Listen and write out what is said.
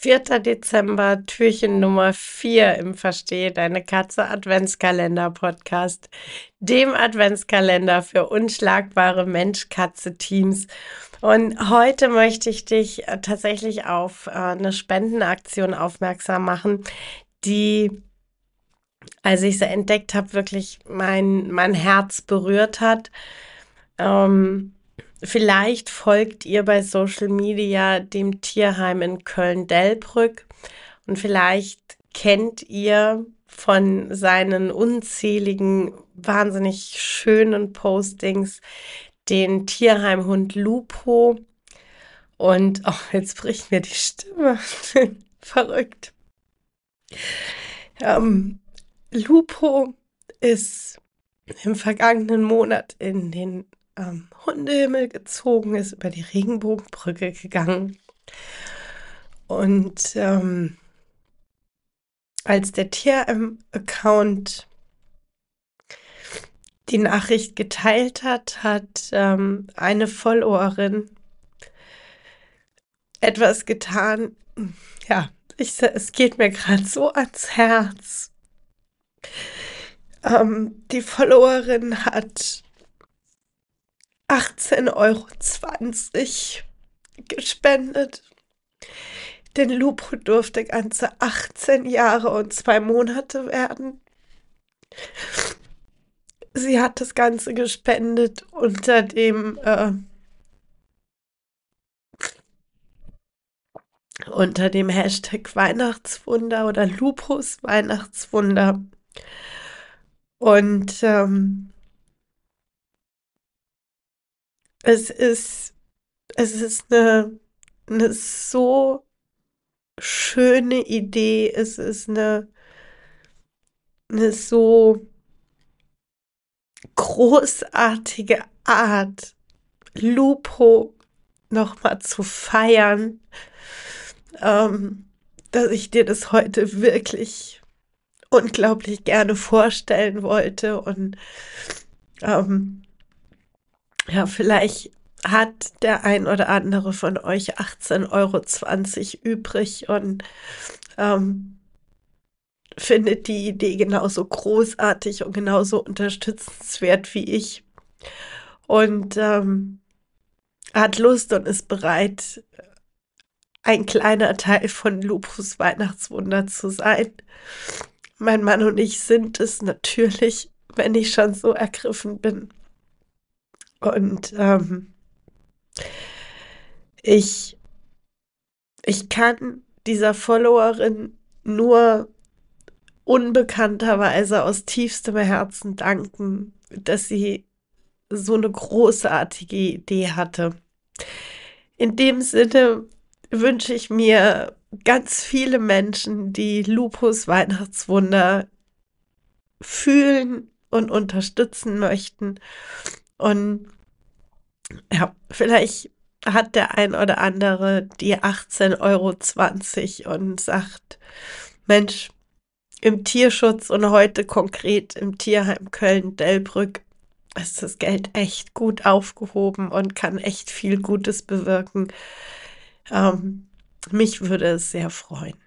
4. Dezember, Türchen Nummer 4 im Verstehe deine Katze Adventskalender-Podcast, dem Adventskalender für unschlagbare Mensch-Katze-Teams. Und heute möchte ich dich tatsächlich auf eine Spendenaktion aufmerksam machen, die, als ich sie entdeckt habe, wirklich mein Herz berührt hat. Ähm, Vielleicht folgt ihr bei Social Media dem Tierheim in Köln-Delbrück und vielleicht kennt ihr von seinen unzähligen, wahnsinnig schönen Postings den Tierheimhund Lupo. Und jetzt bricht mir die Stimme. Verrückt. Ähm, Lupo ist im vergangenen Monat in den Hundehimmel gezogen, ist über die Regenbogenbrücke gegangen. Und als der TRM-Account die Nachricht geteilt hat, hat eine Followerin etwas getan. Ja, es geht mir gerade so ans Herz. Die Followerin hat 18,20 € gespendet. Denn Lupo durfte ganze 18 Jahre und 2 Monate werden. Sie hat das Ganze gespendet unter dem Hashtag Weihnachtswunder oder Lupus Weihnachtswunder. Und es ist eine so schöne Idee. Es ist eine so großartige Art, Lupo nochmal zu feiern, dass ich dir das heute wirklich unglaublich gerne vorstellen wollte. Und ja, vielleicht hat der ein oder andere von euch 18,20 € übrig und findet die Idee genauso großartig und genauso unterstützenswert wie ich. Und hat Lust und ist bereit, ein kleiner Teil von Lupus Weihnachtswunder zu sein. Mein Mann und ich sind es natürlich, wenn ich schon so ergriffen bin. Und ich kann dieser Followerin nur unbekannterweise aus tiefstem Herzen danken, dass sie so eine großartige Idee hatte. In dem Sinne wünsche ich mir ganz viele Menschen, die Lupus Weihnachtswunder fühlen und unterstützen möchten. Und ja, vielleicht hat der ein oder andere die 18,20 € und sagt, Mensch, im Tierschutz und heute konkret im Tierheim Köln-Delbrück ist das Geld echt gut aufgehoben und kann echt viel Gutes bewirken. Mich würde es sehr freuen.